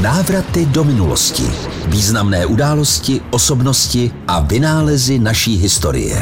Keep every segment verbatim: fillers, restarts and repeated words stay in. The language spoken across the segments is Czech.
Návraty do minulosti. Významné události, osobnosti a vynálezy naší historie.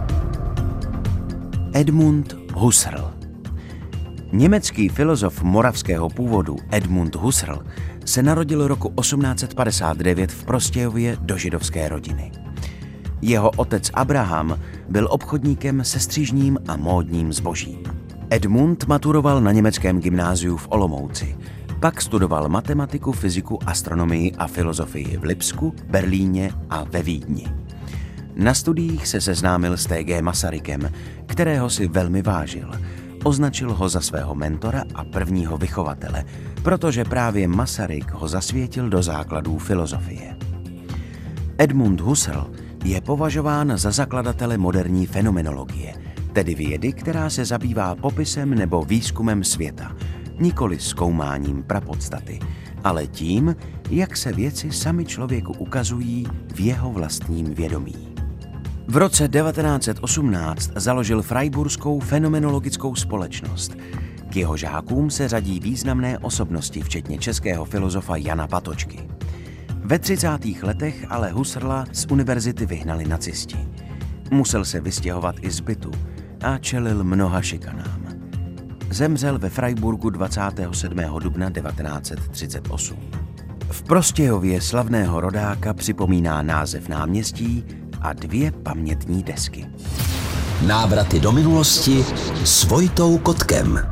Edmund Husserl. Německý filozof moravského původu Edmund Husserl se narodil roku osmnáct set padesát devět v Prostějově do židovské rodiny. Jeho otec Abraham byl obchodníkem se střižním a módním zbožím. Edmund maturoval na německém gymnáziu v Olomouci. Pak studoval matematiku, fyziku, astronomii a filozofii v Lipsku, Berlíně a ve Vídni. Na studiích se seznámil s T G Masarykem, kterého si velmi vážil. Označil ho za svého mentora a prvního vychovatele, protože právě Masaryk ho zasvětil do základů filozofie. Edmund Husserl je považován za zakladatele moderní fenomenologie, tedy vědy, která se zabývá popisem nebo výzkumem světa, nikoli zkoumáním prapodstaty, ale tím, jak se věci sami člověku ukazují v jeho vlastním vědomí. V roce devatenáct set osmnáct založil Freiburskou fenomenologickou společnost. K jeho žákům se řadí významné osobnosti, včetně českého filozofa Jana Patočky. Ve třicátých letech ale Husserla z univerzity vyhnali nacisti. Musel se vystěhovat i z bytu a čelil mnoha šikanám. Zemřel ve Freiburgu dvacátého sedmého dubna devatenáct set třicet osm. V Prostějově slavného rodáka připomíná název náměstí a dvě pamětní desky. Návraty do minulosti s Vojtou Kotkem.